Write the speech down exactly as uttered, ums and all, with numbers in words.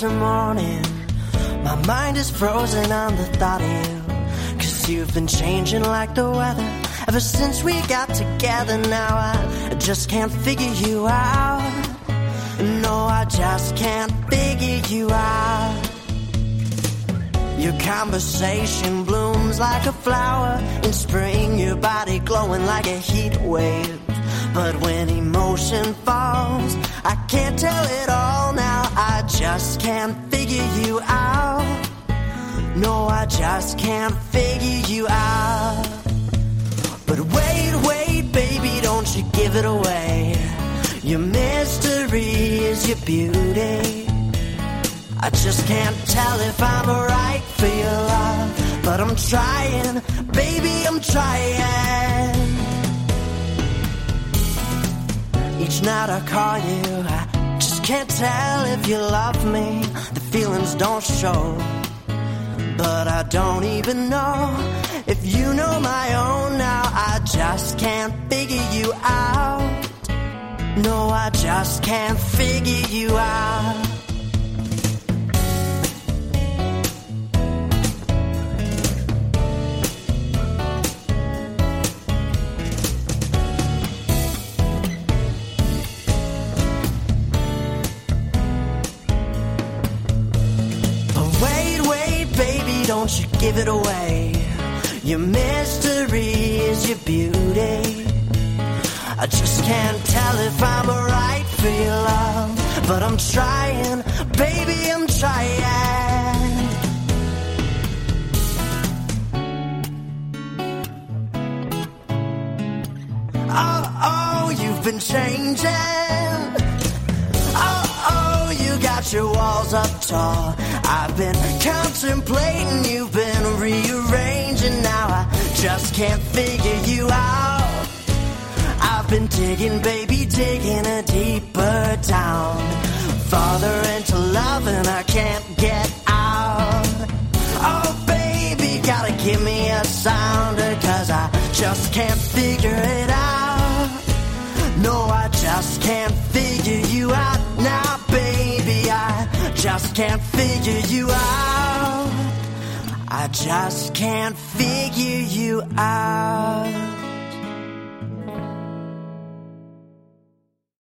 closer morning, my mind is frozen on the thought of you. Cause you've been changing like the weather ever since we got together. Now I just can't figure you out. No, I just can't figure you out. Your conversation blooms like a flower in spring, your body glowing like a heat wave. But when emotion falls, I can't tell it all now. I just can't figure you out. No, I just can't figure you out. But wait, wait, baby, don't you give it away. Your mystery is your beauty. I just can't tell if I'm right for your love, but I'm trying, baby, I'm trying. Each night I call you, I just can't tell if you love me. The feelings don't show, but I don't even know if you know my own now. I just can't figure you out. No, I just can't figure you out. Don't you give it away. Your mystery is your beauty. I just can't tell if I'm right for your love, but I'm trying, baby, I'm trying. Oh, oh, you've been changing. Oh, oh, you got your walls up tall. I've been contemplating, you've been rearranging. Now I just can't figure you out. I've been digging, baby, digging a deeper down, farther into love, and I can't get out. Oh, baby, gotta give me a sounder, cause I just can't figure it out. No, I just can't figure you out now, baby. I just can't figure you out. I just can't figure you out.